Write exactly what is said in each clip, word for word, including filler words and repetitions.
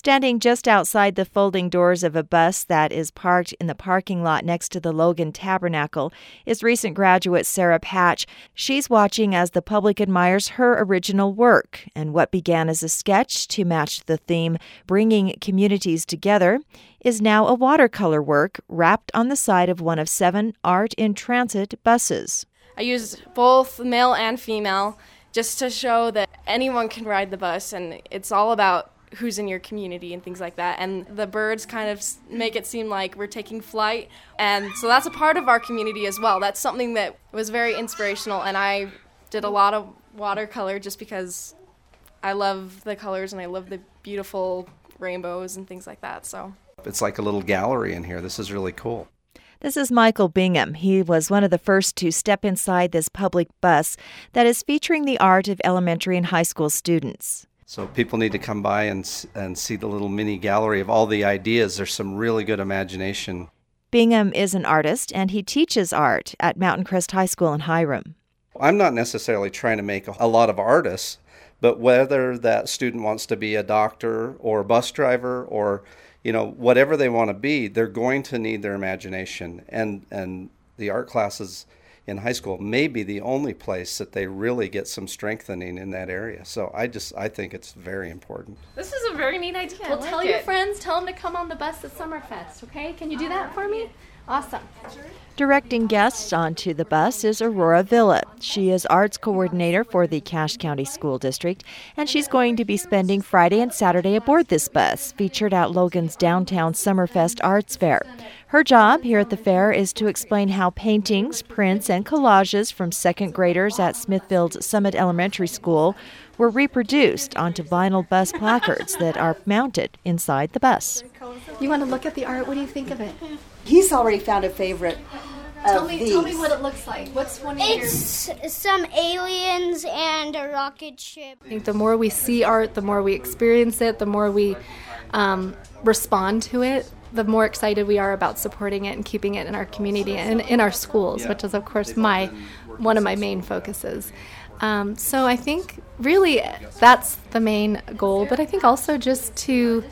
Standing just outside the folding doors of a bus that is parked in the parking lot next to the Logan Tabernacle is recent graduate Sarah Patch. She's watching as the public admires her original work, and what began as a sketch to match the theme, bringing communities together, is now a watercolor work wrapped on the side of one of seven Art in Transit buses. I used both male and female just to show that anyone can ride the bus, and it's all about who's in your community and things like that. And the birds kind of make it seem like we're taking flight. And so that's a part of our community as well. That's something that was very inspirational. And I did a lot of watercolor just because I love the colors and I love the beautiful rainbows and things like that. So it's like a little gallery in here. This is really cool. This is Michael Bingham. He was one of the first to step inside this public bus that is featuring the art of elementary and high school students. So people need to come by and and see the little mini gallery of all the ideas. There's some really good imagination. Bingham is an artist, and he teaches art at Mountain Crest High School in Hiram. I'm not necessarily trying to make a lot of artists, but whether that student wants to be a doctor or a bus driver or, you know, whatever they want to be, they're going to need their imagination. And, and the art classes in high school may be the only place that they really get some strengthening in that area. So I just, I think it's very important. This is a very neat idea. Well, like tell it. your friends, tell them to come on the bus at Summerfest, okay? Can you do that for me? Awesome. Directing guests onto the bus is Aurora Villa. She is arts coordinator for the Cache County School District, and she's going to be spending Friday and Saturday aboard this bus, featured at Logan's downtown Summerfest Arts Fair. Her job here at the fair is to explain how paintings, prints, and collages from second graders at Smithfield's Summit Elementary School were reproduced onto vinyl bus placards that are mounted inside the bus. You want to look at the art? What do you think of it? He's already found a favorite of Tell me, these. tell me what it looks like. What's one of It's yours? some aliens and a rocket ship. I think the more we see art, the more we experience it, the more we um, respond to it, the more excited we are about supporting it and keeping it in our community and in our schools, which is, of course, my one of my main focuses. Um, so I think really that's the main goal, but I think also just to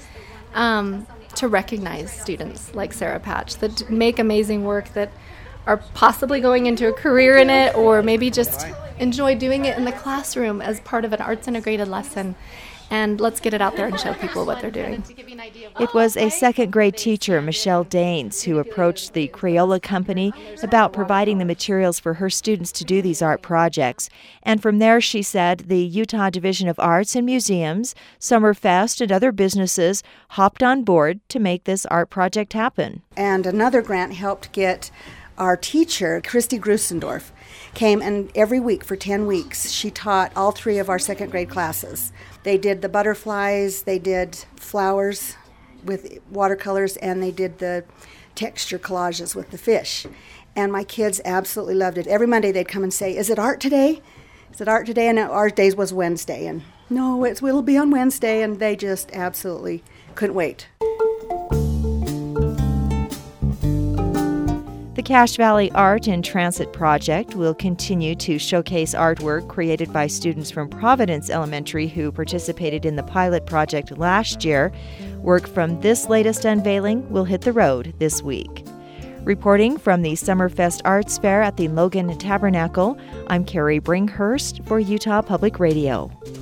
um, to recognize students like Sarah Patch that make amazing work, that are possibly going into a career in it, or maybe just enjoy doing it in the classroom as part of an arts integrated lesson. And let's get it out there and show people what they're doing. It was a second grade teacher, Michelle Daines, who approached the Crayola Company about providing the materials for her students to do these art projects. And from there, she said, the Utah Division of Arts and Museums, Summerfest, and other businesses hopped on board to make this art project happen. And another grant helped get our teacher, Christy Grusendorf, came, and every week for ten weeks, she taught all three of our second grade classes. They did the butterflies, they did flowers with watercolors, and they did the texture collages with the fish. And my kids absolutely loved it. Every Monday they'd come and say, is it art today? Is it art today? And our days was Wednesday. And no, it will be on Wednesday. And they just absolutely couldn't wait. The Cache Valley Art in Transit project will continue to showcase artwork created by students from Providence Elementary who participated in the pilot project last year. Work from this latest unveiling will hit the road this week. Reporting from the Summerfest Arts Fair at the Logan Tabernacle, I'm Carrie Bringhurst for Utah Public Radio.